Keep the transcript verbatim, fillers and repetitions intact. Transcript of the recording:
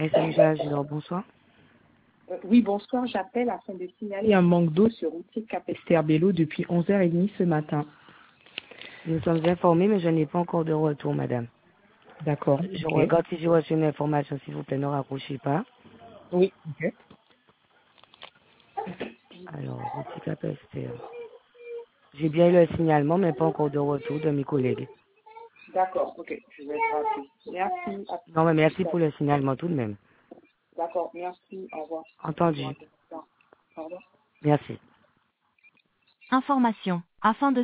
S M G Agilor, bonsoir. Euh, oui, bonsoir. J'appelle afin de signaler un manque d'eau sur routier Cap-Esterbello depuis onze heures trente ce matin. Nous sommes informés, mais je n'ai pas encore de retour, madame. D'accord. Je Okay. regarde si j'ai reçu une information, s'il vous plaît, ne raccrochez pas. Oui. Ok. Alors, routier Cap-Ester. J'ai bien eu le signalement, mais pas encore de retour de mes collègues. D'accord. Ok. Je vais rappeler. Merci. À Non, mais merci pour le signalement tout de même. D'accord. Merci. Au revoir. Entendu. Au revoir. Merci. Information. Afin de